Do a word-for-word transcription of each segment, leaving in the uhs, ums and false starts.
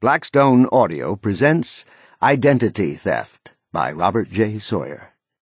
Blackstone Audio presents Identity Theft by Robert J. Sawyer.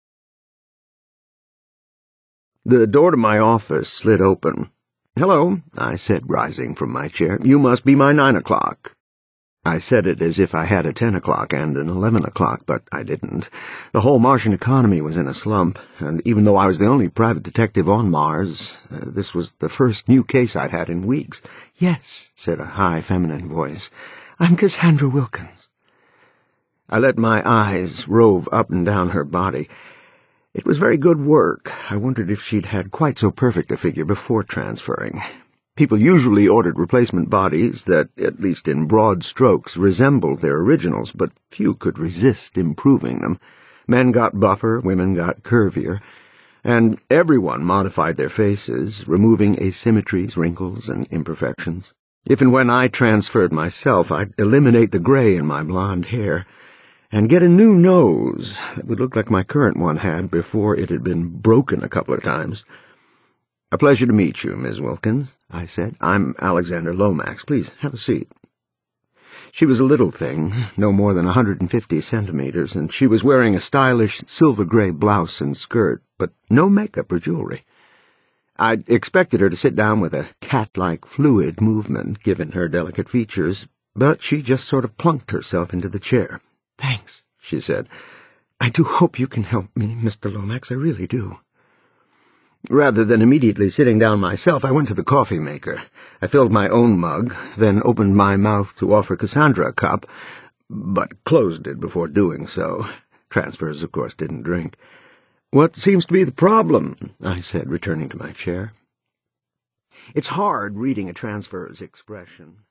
The door to my office slid open. "Hello," I said, rising from my chair. "You must be my nine o'clock." I said it as if I had a ten o'clock and an eleven o'clock, but I didn't. The whole Martian economy was in a slump, and even though I was the only private detective on Mars, uh, this was the first new case I'd had in weeks. "Yes," said a high feminine voice. "I'm Cassandra Wilkins." I let my eyes rove up and down her body. It was very good work. I wondered if she'd had quite so perfect a figure before transferring. People usually ordered replacement bodies that, at least in broad strokes, resembled their originals, but few could resist improving them. Men got buffer, women got curvier, and everyone modified their faces, removing asymmetries, wrinkles, and imperfections. If and when I transferred myself, I'd eliminate the gray in my blonde hair and get a new nose that would look like my current one had before it had been broken a couple of times. "A pleasure to meet you, Miss Wilkins," I said. "I'm Alexander Lomax. Please have a seat." She was a little thing, no more than a hundred and fifty centimeters, and she was wearing a stylish silver-gray blouse and skirt, but no makeup or jewelry. I'd expected her to sit down with a cat-like fluid movement, given her delicate features, but she just sort of plunked herself into the chair. "Thanks," she said. "I do hope you can help me, Mister Lomax, I really do." Rather than immediately sitting down myself, I went to the coffee maker. I filled my own mug, then opened my mouth to offer Cassandra a cup, but closed it before doing so. Transfers, of course, didn't drink. "What seems to be the problem?" I said, returning to my chair. It's hard reading a transfer's expression.